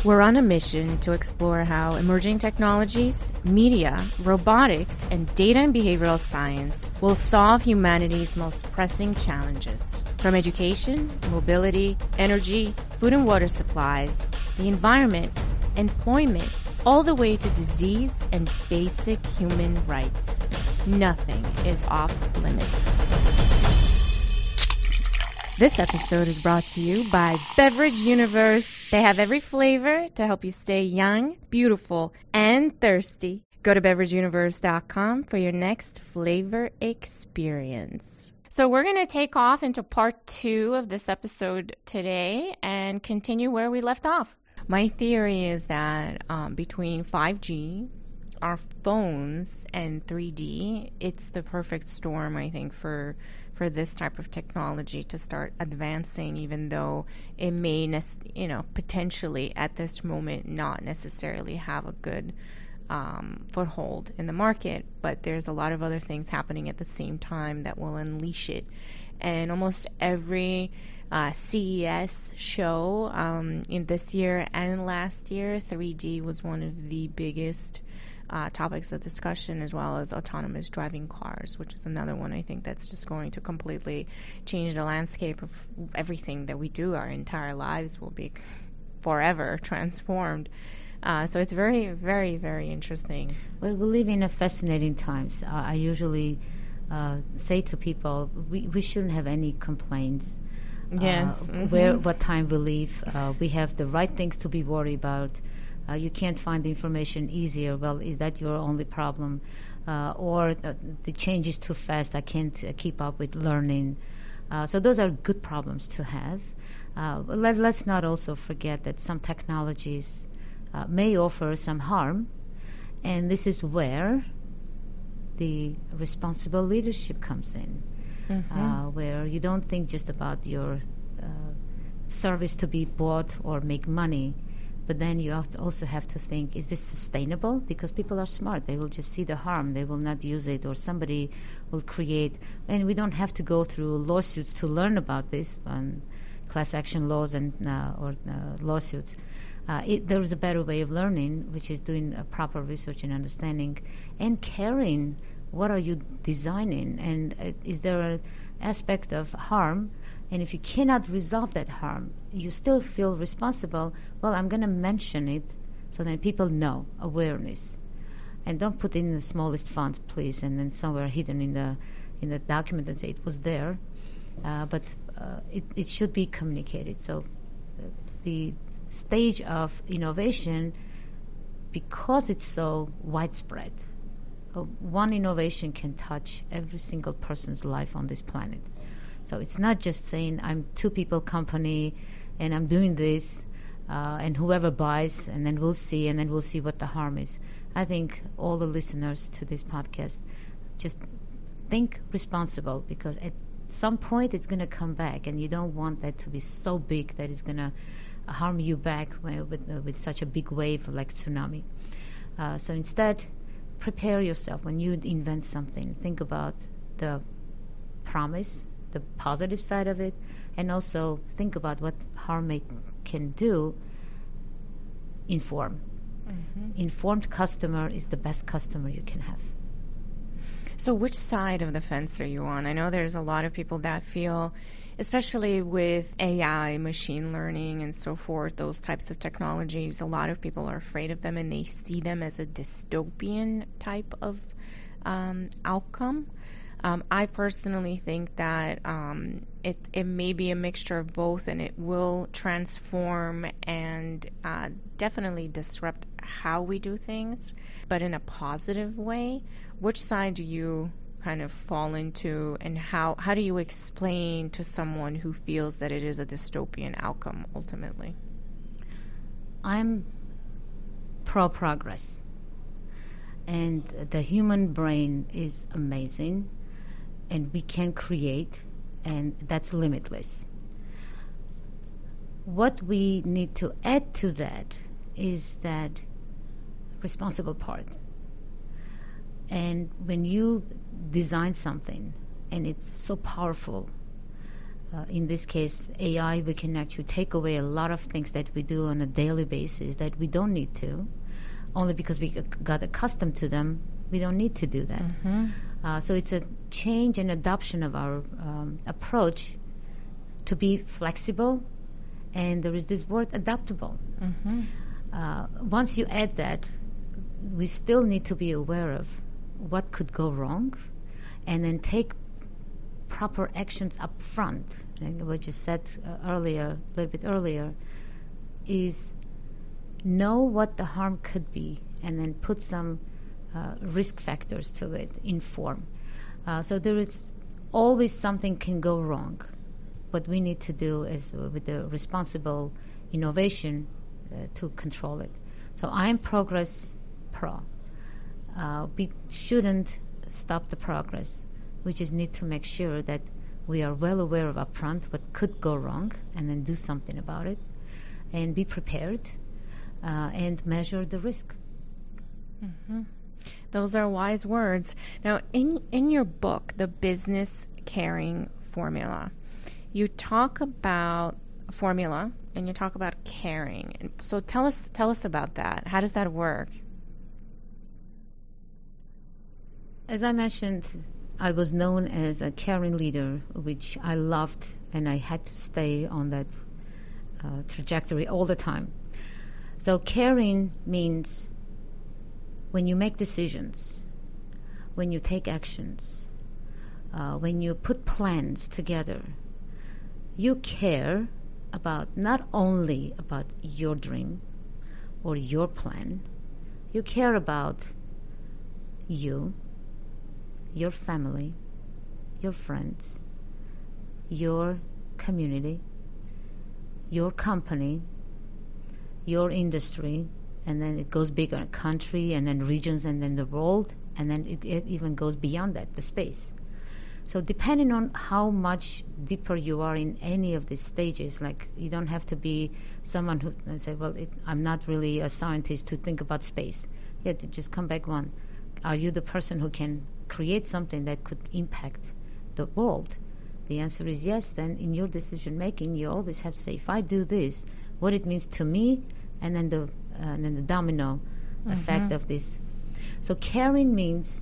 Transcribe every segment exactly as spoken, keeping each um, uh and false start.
We're on a mission to explore how emerging technologies, media, robotics, and data and behavioral science will solve humanity's most pressing challenges. From education, mobility, energy, food and water supplies, the environment, employment, all the way to disease and basic human rights. Nothing is off limits. This episode is brought to you by Beverage Universe. They have every flavor to help you stay young, beautiful, and thirsty. Go to beverage universe dot com for your next flavor experience. So we're going to take off into part two of this episode today and continue where we left off. My theory is that um, between five G, our phones, and three D, it's the perfect storm, I think, for for this type of technology to start advancing, even though it may, you know, potentially at this moment not necessarily have a good um, foothold in the market. But there's a lot of other things happening at the same time that will unleash it. And almost every uh, C E S show um, in this year and last year, three D was one of the biggest Uh, topics of discussion, as well as autonomous driving cars, which is another one I think that's just going to completely change the landscape of everything that we do. Our entire lives will be forever transformed. Uh, so it's very, very, very interesting. Well, we live in a fascinating times. Uh, I usually uh, say to people, we, we shouldn't have any complaints. Yes. Uh, mm-hmm. Where, what time we live. Uh, we have the right things to be worried about. Uh, you can't find the information easier. Well, is that your only problem? Uh, or the, the change is too fast. I can't uh, keep up with learning. Uh, so those are good problems to have. Uh, let, let's not also forget that some technologies uh, may offer some harm. And this is where the responsible leadership comes in, mm-hmm. uh, where you don't think just about your uh, service to be bought or make money. But then you also have to think, is this sustainable? Because people are smart. They will just see the harm. They will not use it, or somebody will create. And we don't have to go through lawsuits to learn about this, um, class action laws and uh, or uh, lawsuits. Uh, it, there is a better way of learning, which is doing uh, proper research and understanding and caring. What are you designing? And uh, is there an aspect of harm? And if you cannot resolve that harm, you still feel responsible. Well, I'm going to mention it so that people know, awareness. And don't put in the smallest font, please, and then somewhere hidden in the in the document and say it was there. Uh, but uh, it, it should be communicated. So uh, the stage of innovation, because it's so widespread, uh, one innovation can touch every single person's life on this planet. So it's not just saying I'm two people company and I'm doing this uh, and whoever buys, and then we'll see, and then we'll see what the harm is. I think all the listeners to this podcast just think responsible, because at some point it's going to come back, and you don't want that to be so big that it's going to harm you back with, uh, with such a big wave like tsunami. Uh, so instead, prepare yourself when you invent something. Think about the promise, the positive side of it, and also think about what harm it can do. Inform. Mm-hmm. Informed customer is the best customer you can have. So which side of the fence are you on? I know there's a lot of people that feel, especially with A I, machine learning, and so forth, those types of technologies, a lot of people are afraid of them, and they see them as a dystopian type of um, outcome. Um, I personally think that um, it it may be a mixture of both, and it will transform and uh, definitely disrupt how we do things, but in a positive way. Which side do you kind of fall into, and how, how do you explain to someone who feels that it is a dystopian outcome ultimately? I'm pro-progress, and the human brain is amazing, and we can create, and that's limitless. What we need to add to that is that responsible part. And when you design something and it's so powerful, uh, in this case, A I, we can actually take away a lot of things that we do on a daily basis that we don't need to, only because we got accustomed to them. We don't need to do that. Mm-hmm. Uh, so it's a change and adoption of our um, approach to be flexible, and there is this word adaptable. Mm-hmm. Uh, once you add that, we still need to be aware of what could go wrong, and then take proper actions up front. And what you said uh, earlier, a little bit earlier, is know what the harm could be, and then put some uh, risk factors to it, inform. Uh, so there is always something can go wrong. What we need to do is uh, with the responsible innovation uh, to control it. So I'm Progress Pro. Uh, we shouldn't stop the progress. We just need to make sure that we are well aware of upfront what could go wrong, and then do something about it, and be prepared, uh, and measure the risk. Mm-hmm. Those are wise words. Now, in in your book, The Business Caring Formula, you talk about formula and you talk about caring. And so tell us tell us about that. How does that work? As I mentioned, I was known as a caring leader, which I loved, and I had to stay on that uh, trajectory all the time. So caring means when you make decisions, when you take actions, uh, when you put plans together, you care about not only about your dream or your plan, you care about you, your family, your friends, your community, your company, your industry, and then it goes bigger, country, and then regions, and then the world, and then it, it even goes beyond that, the space. So depending on how much deeper you are in any of these stages, like you don't have to be someone who and say, well, it, I'm not really a scientist to think about space. You have to just come back one. Are you the person who can create something that could impact the world? The answer is yes. Then in your decision making, you always have to say, if I do this, what it means to me, and then the uh, and then the domino mm-hmm. effect of this. So caring means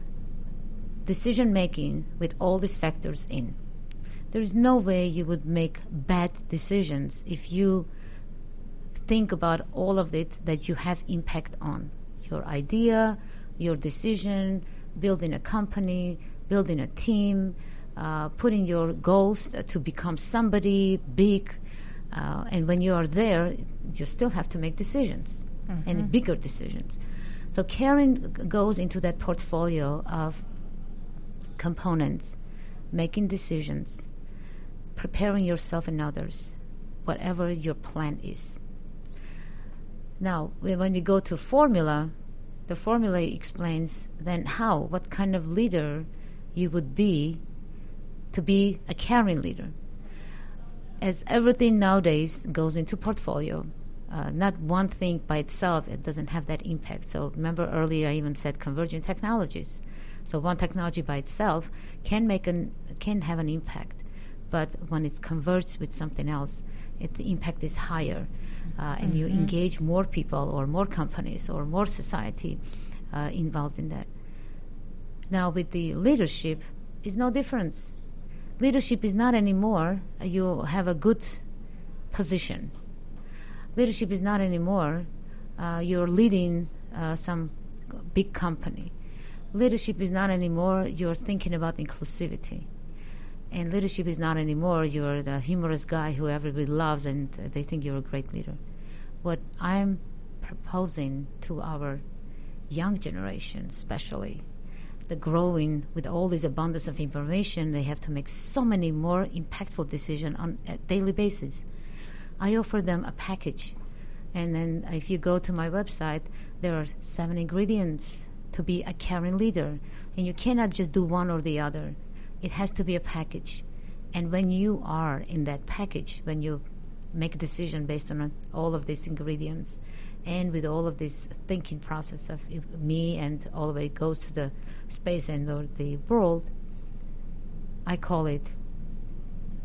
decision making with all these factors in. There is no way you would make bad decisions if you think about all of it that you have impact on. Your idea, your decision, building a company, building a team, uh, putting your goals to become somebody big. Uh, and when you are there, you still have to make decisions, mm-hmm. and bigger decisions. So caring goes into that portfolio of components, making decisions, preparing yourself and others, whatever your plan is. Now, when we go to formula, the formula explains then how, what kind of leader you would be to be a caring leader. As everything nowadays goes into portfolio, uh, not one thing by itself, it doesn't have that impact. So remember earlier I even said convergent technologies. So one technology by itself can make an can have an impact, but when it's converged with something else, it, the impact is higher, uh, and mm-hmm. you engage more people or more companies or more society uh, involved in that. Now with the leadership, is no difference. Leadership is not anymore uh, you have a good position. Leadership is not anymore uh, you're leading uh, some big company. Leadership is not anymore you're thinking about inclusivity. And leadership is not anymore you're the humorous guy who everybody loves and uh, they think you're a great leader. What I'm proposing to our young generation, especially, the growing with all this abundance of information, they have to make so many more impactful decisions on a daily basis. I offer them a package. And then if you go to my website, there are seven ingredients to be a caring leader. And you cannot just do one or the other. It has to be a package. And when you are in that package, when you make a decision based on all of these ingredients, and with all of this thinking process of me and all the way it goes to the space and or the world, I call it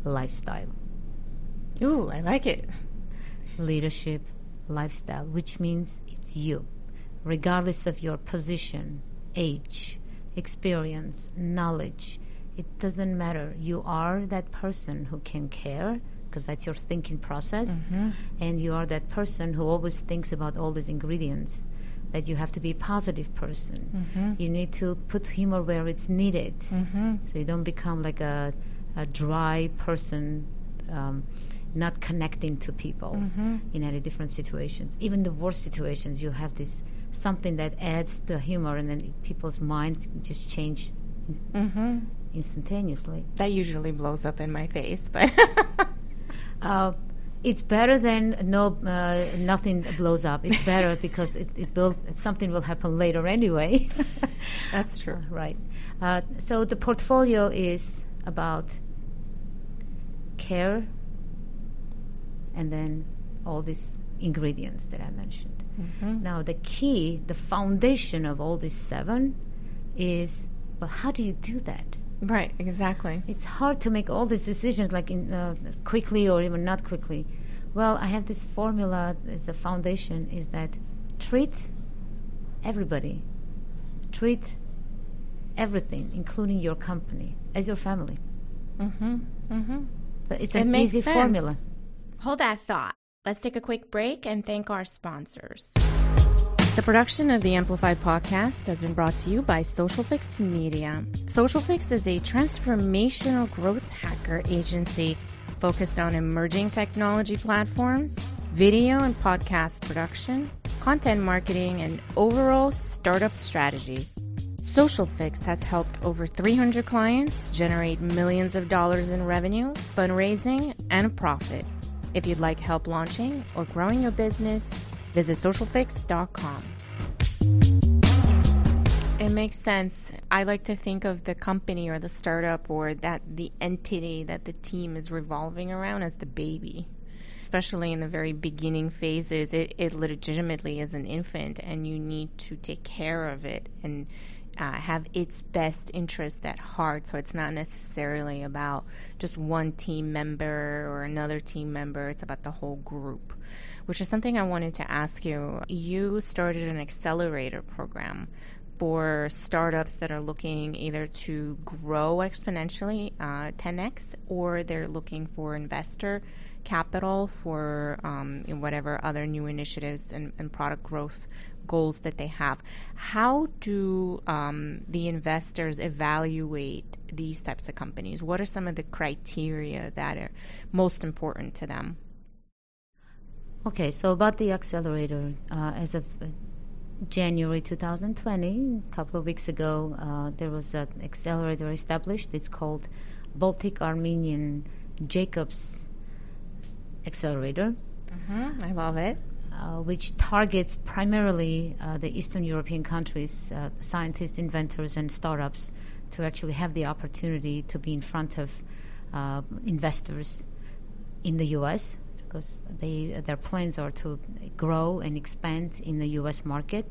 lifestyle. Ooh, I like it. Leadership, lifestyle, which means it's you, regardless of your position, age, experience, knowledge. It doesn't matter. You are that person who can care, because that's your thinking process, mm-hmm. and you are that person who always thinks about all these ingredients, that you have to be a positive person. Mm-hmm. You need to put humor where it's needed, mm-hmm. so you don't become like a, a dry person, um, not connecting to people mm-hmm. in any different situations. Even the worst situations, you have this something that adds to humor, and then people's mind just change mm-hmm. instantaneously. That usually blows up in my face, but... uh, it's better than no uh, nothing blows up. It's better because it, it will, something will happen later anyway. That's true. Uh, right. Uh, so the portfolio is about care, and then all these ingredients that I mentioned. Mm-hmm. Now, the key, the foundation of all these seven is, well, how do you do that? Right, exactly. It's hard to make all these decisions like in, uh, quickly or even not quickly. Well, I have this formula. The foundation is that treat everybody, treat everything, including your company, as your family. Mm-hmm. Mm-hmm. So it's an easy sense. formula. Hold that thought. Let's take a quick break and thank our sponsors. The production of the Amplified podcast has been brought to you by SocialFix Media. SocialFix is a transformational growth hacker agency focused on emerging technology platforms, video and podcast production, content marketing, and overall startup strategy. SocialFix has helped over three hundred clients generate millions of dollars in revenue, fundraising, and profit. If you'd like help launching or growing your business, visit social fix dot com. It makes sense. I like to think of the company or the startup or that the entity that the team is revolving around as the baby. Especially in the very beginning phases, it, it legitimately is an infant, and you need to take care of it and uh, have its best interest at heart. So it's not necessarily about just one team member or another team member. It's about the whole group, which is something I wanted to ask you. You started an accelerator program for startups that are looking either to grow exponentially, uh, ten x, or they're looking for investor capital for um, whatever other new initiatives and, and product growth goals that they have. How do um, the investors evaluate these types of companies? What are some of the criteria that are most important to them? Okay, so about the accelerator, uh, as of uh, January twenty twenty, a couple of weeks ago, uh, there was an accelerator established. It's called Baltic Armenian Jacobs Accelerator. Mm-hmm. I love it. Uh, which targets primarily uh, the Eastern European countries, uh, scientists, inventors, and startups to actually have the opportunity to be in front of uh, investors in the U S, because they, their plans are to grow and expand in the U S market.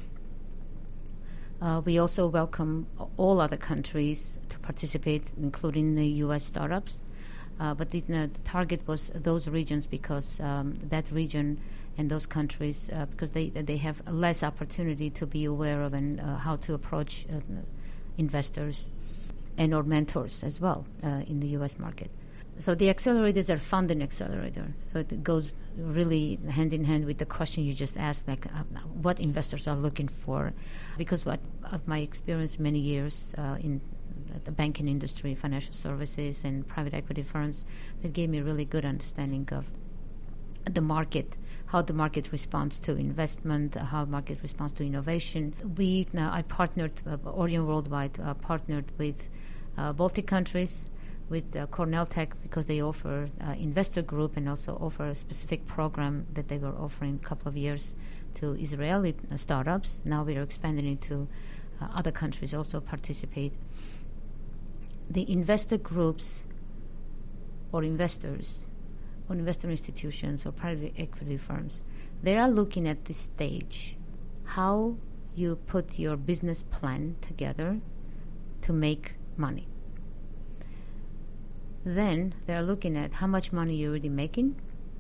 Uh, we also welcome all other countries to participate, including the U S startups. Uh, but the, uh, the target was those regions because um, that region and those countries, uh, because they they have less opportunity to be aware of and uh, how to approach uh, investors and or mentors as well uh, in the U S market. So the accelerators are funding accelerator. So it goes really hand in hand with the question you just asked, like uh, what investors are looking for. Because what of my experience many years uh, in the banking industry, financial services, and private equity firms, that gave me a really good understanding of the market, how the market responds to investment, how the market responds to innovation. We, uh, I partnered, uh, Orion Worldwide uh, partnered with uh, Baltic countries, with uh, Cornell Tech, because they offer uh, investor group and also offer a specific program that they were offering a couple of years to Israeli uh, startups. Now we are expanding into uh, other countries also participate. The investor groups or investors or investor institutions or private equity firms, they are looking at this stage, how you put your business plan together to make money. Then they're looking at how much money you're already making.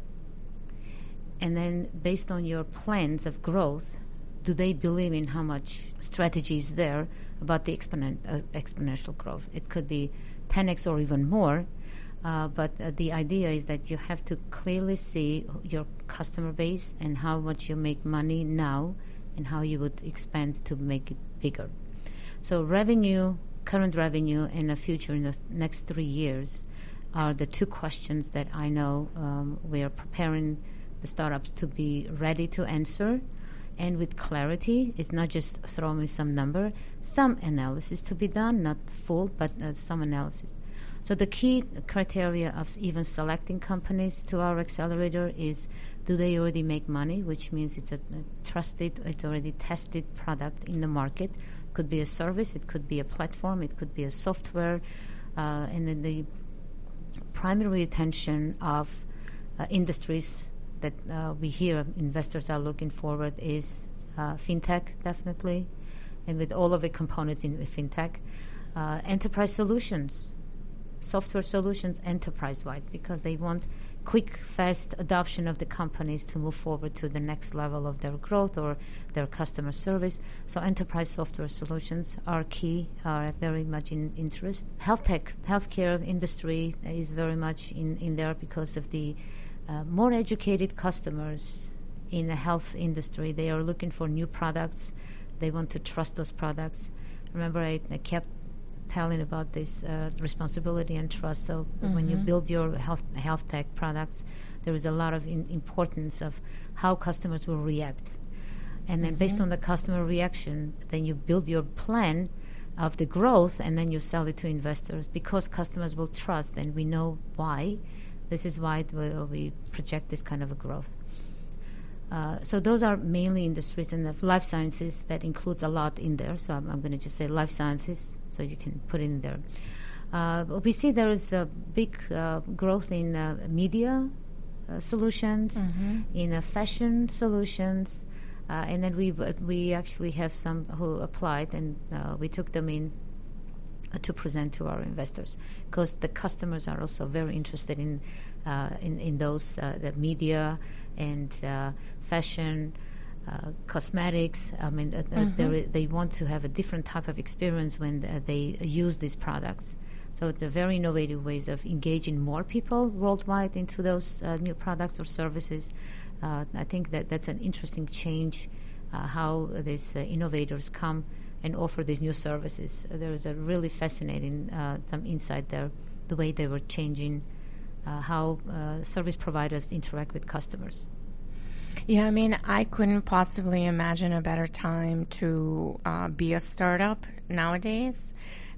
And then based on your plans of growth, do they believe in how much strategy is there about the exponent, uh, exponential growth? It could be ten x or even more. Uh, but uh, the idea is that you have to clearly see your customer base and how much you make money now and how you would expand to make it bigger. So revenue, current revenue, and the future in the th- next three years are the two questions that I know um, we are preparing the startups to be ready to answer. And with clarity, it's not just throwing some number, some analysis to be done, not full, but uh, some analysis. So the key criteria of even selecting companies to our accelerator is, do they already make money, which means it's a, a trusted, it's already tested product in the market. It could be a service, it could be a platform, it could be a software. Uh, and then the primary attention of uh, industries that uh, we hear investors are looking forward is uh, fintech, definitely, and with all of the components in fintech, uh, enterprise solutions, software solutions enterprise-wide, because they want quick, fast adoption of the companies to move forward to the next level of their growth or their customer service. So enterprise software solutions are key, are very much in interest. Health tech, healthcare industry is very much in, in there because of the uh, more educated customers in the health industry. They are looking for new products. They want to trust those products. Remember, I, I kept telling about this uh, responsibility and trust. So mm-hmm. when you build your health health tech products, there is a lot of in importance of how customers will react. And then mm-hmm. based on the customer reaction, then you build your plan of the growth, and then you sell it to investors because customers will trust, and we know why. This is why we, we project this kind of a growth. Uh, so those are mainly industries, and the life sciences, that includes a lot in there. So I'm, I'm going to just say life sciences, so you can put it in there. Uh, we see there is a big uh, growth in uh, media uh, solutions, mm-hmm. in uh, fashion solutions, uh, and then we we actually have some who applied, and uh, we took them in uh, to present to our investors, because the customers are also very interested in uh, in, in those uh, the media and uh, fashion, uh, cosmetics. I mean, uh, mm-hmm. they want to have a different type of experience when uh, they use these products. So it's a very innovative ways of engaging more people worldwide into those uh, new products or services. Uh, I think that that's an interesting change, uh, how these uh, innovators come and offer these new services. Uh, there is a really fascinating uh, some insight there, the way they were changing Uh, how uh, service providers interact with customers. Yeah, I mean, I couldn't possibly imagine a better time to uh, be a startup nowadays,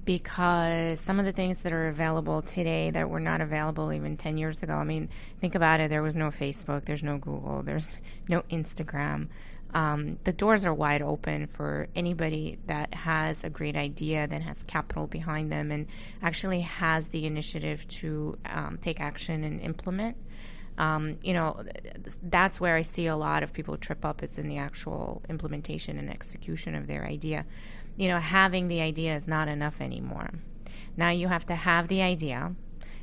because some of the things that are available today that were not available even ten years ago. I mean, think about it. There was no Facebook. There's no Google. There's no Instagram. Um, the doors are wide open for anybody that has a great idea, that has capital behind them, and actually has the initiative to um, take action and implement. Um, you know, that's where I see a lot of people trip up, is in the actual implementation and execution of their idea. You know, having the idea is not enough anymore. Now you have to have the idea.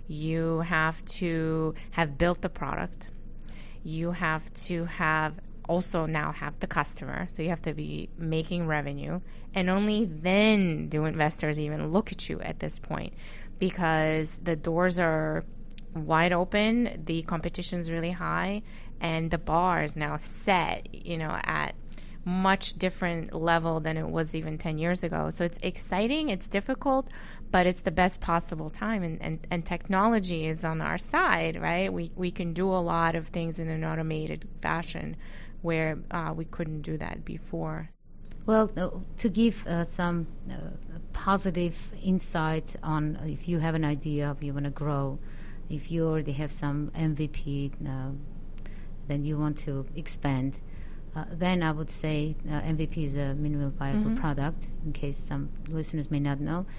You have to have built the product. You have to have also now have the customer, so you have to be making revenue, and only then do investors even look at you at this point, because the doors are wide open, the competition's really high, and the bar is now set, you know, at much different level than it was even ten years ago. So it's exciting, it's difficult, but it's the best possible time, and, and, and technology is on our side, right? We we can do a lot of things in an automated fashion, where uh, we couldn't do that before. Well, uh, to give uh, some uh, positive insight on if you have an idea, if you want to grow, if you already have some M V P, uh, then you want to expand, uh, then I would say uh, M V P is a minimal viable mm-hmm. product, in case some listeners may not know.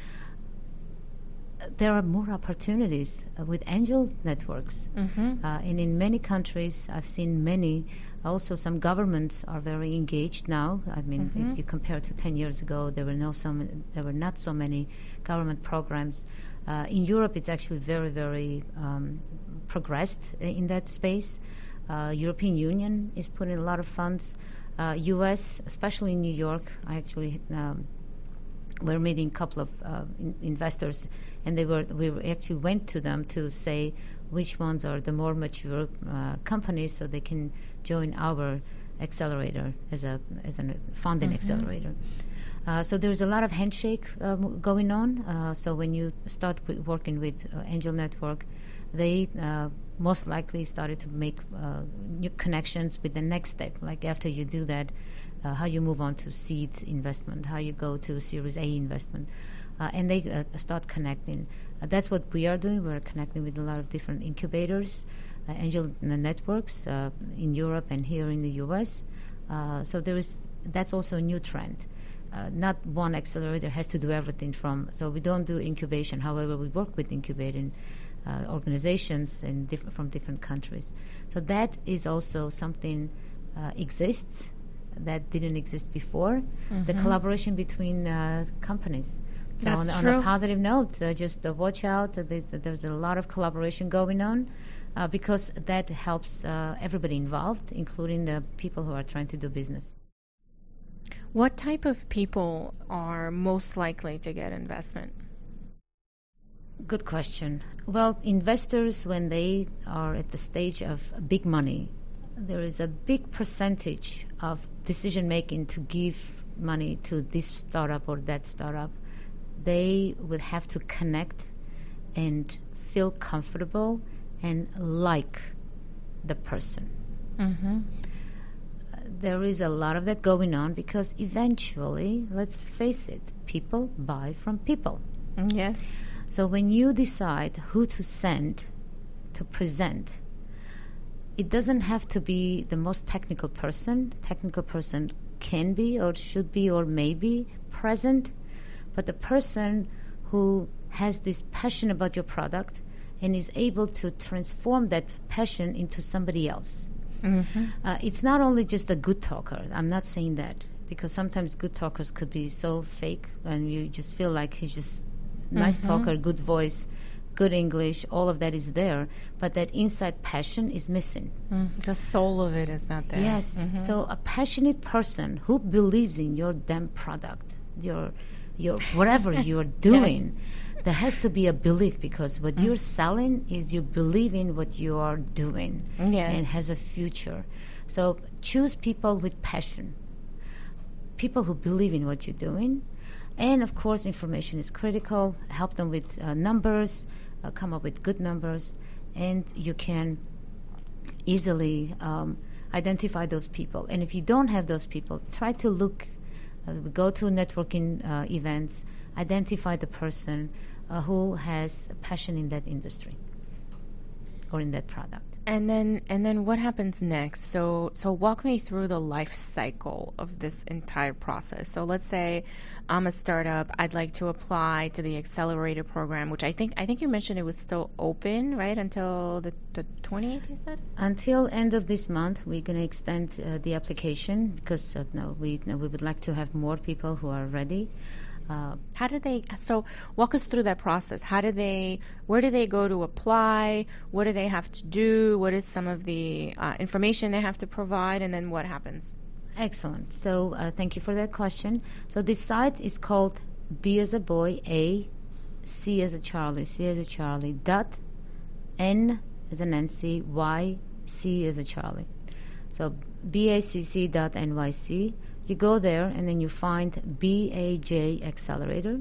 There are more opportunities uh, with angel networks. Mm-hmm. Uh, and in many countries, I've seen many. Also, some governments are very engaged now. I mean, mm-hmm. if you compare to ten years ago, there were no so many, there were not so many government programs. Uh, in Europe, it's actually very, very um, progressed in that space. Uh, European Union is putting a lot of funds. Uh, U S, especially in New York, I actually um, we're meeting a couple of uh, in- investors, and they were we were actually went to them to say which ones are the more mature uh, companies, so they can join our accelerator as a as a funding mm-hmm. accelerator. Uh, so there's a lot of handshake uh, going on. Uh, so when you start w- working with uh, Angel Network, they uh, most likely started to make uh, new connections with the next step. Like after you do that, uh, how you move on to seed investment, how you go to Series A investment, uh, and they uh, start connecting. Uh, that's what we are doing. We're connecting with a lot of different incubators, uh, Angel networks uh, in Europe and here in the U S. Uh, so there is that's also a new trend. Uh, not one accelerator has to do everything from, so we don't do incubation. However, we work with incubating uh, organizations in diff- from different countries. So that is also something uh, exists that didn't exist before, mm-hmm. the collaboration between uh, companies. So That's on, true. on a positive note, uh, just uh, watch out. Uh, there's, there's a lot of collaboration going on uh, because that helps uh, everybody involved, including the people who are trying to do business. What type of people are most likely to get investment? Good question. Well, investors, when they are at the stage of big money, there is a big percentage of decision making to give money to this startup or that startup. They would have to connect and feel comfortable and like the person. Mm-hmm. There is a lot of that going on because eventually, let's face it, people buy from people. Yes. So when you decide who to send to present, it doesn't have to be the most technical person. The technical person can be or should be or may be present, but the person who has this passion about your product and is able to transform that passion into somebody else. Mm-hmm. Uh, it's not only just a good talker. I'm not saying that, because sometimes good talkers could be so fake and you just feel like he's just nice mm-hmm. talker, good voice, good English, all of that is there, but that inside passion is missing. Mm, the soul of it is not there. Yes. Mm-hmm. So a passionate person who believes in your damn product, your your whatever you're doing, yes. there has to be a belief, because what mm. you're selling is you believe in what you are doing yes. and has a future. So choose people with passion, people who believe in what you're doing. And, of course, information is critical. Help them with uh, numbers, uh, come up with good numbers, and you can easily um, identify those people. And if you don't have those people, try to look, uh, go to networking uh, events, identify the person uh, who has a passion in that industry or in that product. And then, and then, what happens next? So, so walk me through the life cycle of this entire process. So, let's say I'm a startup. I'd like to apply to the accelerator program, which I think I think you mentioned it was still open, right, until the, the twentieth. You said until end of this month. We're going to extend uh, the application because uh, no, we no, we would like to have more people who are ready. Uh, How did they, so walk us through that process. How do they, where do they go to apply? What do they have to do? What is some of the uh, information they have to provide? And then what happens? Excellent. So uh, thank you for that question. So this site is called B as a boy, A, C as a Charlie, C as a Charlie, dot, N as a Nancy, Y, C as a Charlie. So B A C C dot N Y C. You go there, and then you find B A J Accelerator.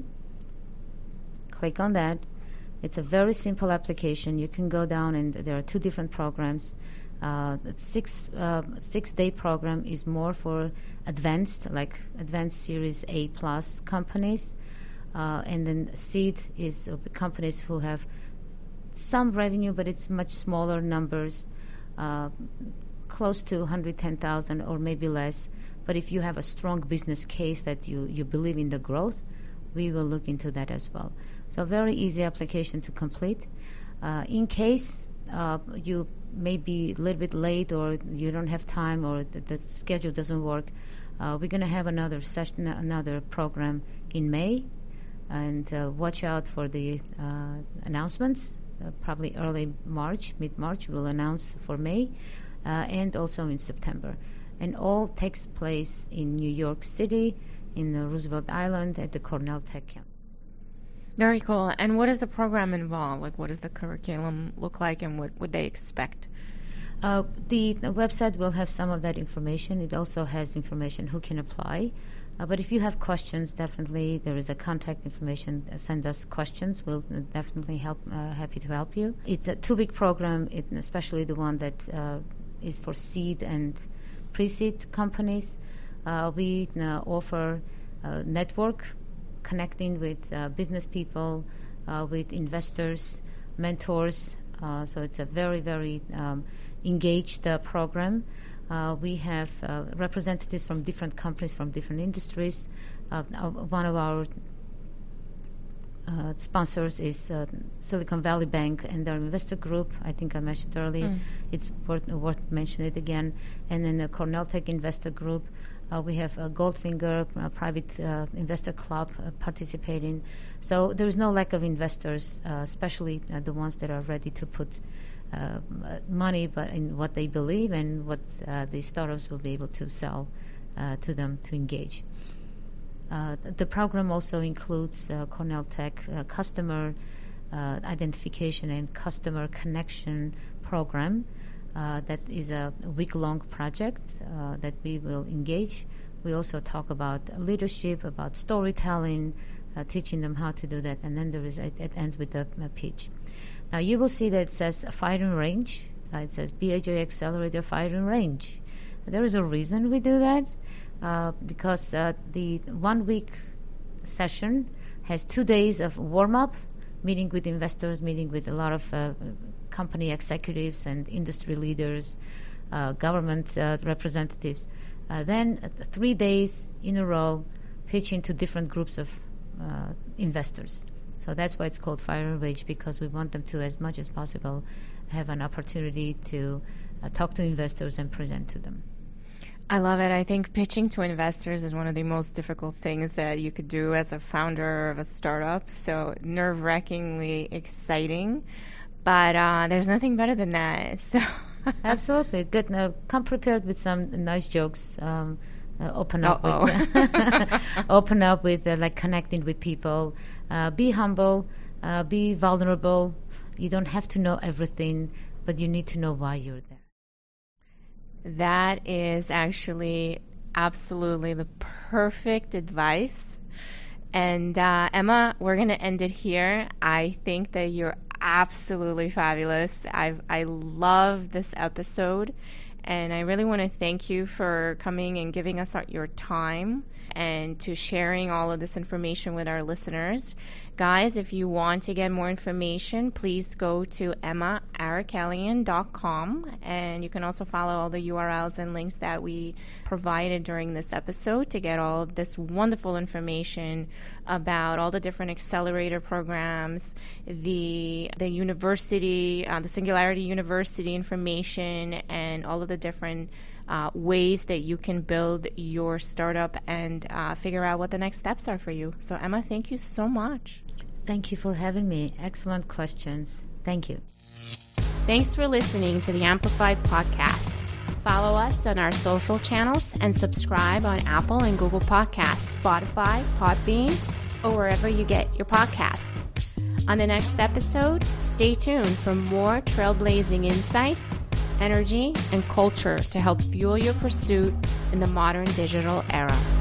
Click on that. It's a very simple application. You can go down, and there are two different programs. Uh, six uh, six day program is more for advanced, like advanced Series A plus companies, uh, and then Seed is uh, companies who have some revenue, but it's much smaller numbers, uh, close to one hundred ten thousand or maybe less. But if you have a strong business case that you, you believe in the growth, we will look into that as well. So very easy application to complete. Uh, in case uh, you may be a little bit late or you don't have time or the, the schedule doesn't work, uh, we're going to have another session, another program in May. And uh, watch out for the uh, announcements. Uh, probably early March, mid-March, we'll announce for May, uh, and also in September. And all takes place in New York City, in uh, Roosevelt Island, at the Cornell Tech campus. Very cool. And what does the program involve? Like, what does the curriculum look like, and what would they expect? Uh, the, the website will have some of that information. It also has information who can apply. Uh, but if you have questions, definitely there is a contact information. Uh, send us questions. We'll uh, definitely help. Uh, happy to help you. It's a two-week program, it, especially the one that uh, is for seed and pre-seed companies. Uh, we uh, offer uh, network connecting with uh, business people, uh, with investors, mentors. Uh, so it's a very, very um, engaged uh, program. Uh, we have uh, representatives from different companies, from different industries. Uh, uh, one of our uh, sponsors is uh, Silicon Valley Bank and their investor group. I think I mentioned earlier. Mm. It's worth, worth mentioning it again. And then the Cornell Tech Investor Group. Uh, we have a Goldfinger, a private uh, investor club uh, participating. So there is no lack of investors, uh, especially uh, the ones that are ready to put uh, money but in what they believe and what uh, the startups will be able to sell uh, to them to engage. Uh, the program also includes uh, Cornell Tech uh, customer uh, identification and customer connection program. Uh, that is a week-long project uh, that we will engage. We also talk about leadership, about storytelling, uh, teaching them how to do that, and then there is it, it ends with a, a pitch. Now you will see that it says firing range. Uh, it says B H A Accelerator Firing Range. There is a reason we do that, uh, because uh, the one-week session has two days of warm-up, meeting with investors, meeting with a lot of uh, company executives and industry leaders, uh, government uh, representatives. Uh, then uh, three days in a row, pitching to different groups of uh, investors. So that's why it's called Fire and Rage, because we want them to, as much as possible, have an opportunity to uh, talk to investors and present to them. I love it. I think pitching to investors is one of the most difficult things that you could do as a founder of a startup. So nerve-wrackingly exciting. But uh, there's nothing better than that. So absolutely. Good. Now, come prepared with some nice jokes. Um, uh, open up with open up with uh, like connecting with people. Uh, be humble. Uh, be vulnerable. You don't have to know everything, but you need to know why you're there. That is actually absolutely the perfect advice. And uh, Emma, we're going to end it here. I think that you're absolutely fabulous. I I love this episode, and I really want to thank you for coming and giving us your time and to sharing all of this information with our listeners. Guys, if you want to get more information, please go to emma arakelian dot com, and you can also follow all the U R Ls and links that we provided during this episode to get all of this wonderful information about all the different accelerator programs, the the university, uh, the Singularity University information, and all of the different uh, ways that you can build your startup and uh, figure out what the next steps are for you. So, Emma, thank you so much. Thank you for having me. Excellent questions. Thank you. Thanks for listening to the Amplified Podcast. Follow us on our social channels and subscribe on Apple and Google Podcasts, Spotify, Podbean, or wherever you get your podcasts. On the next episode, stay tuned for more trailblazing insights, energy, and culture to help fuel your pursuit in the modern digital era.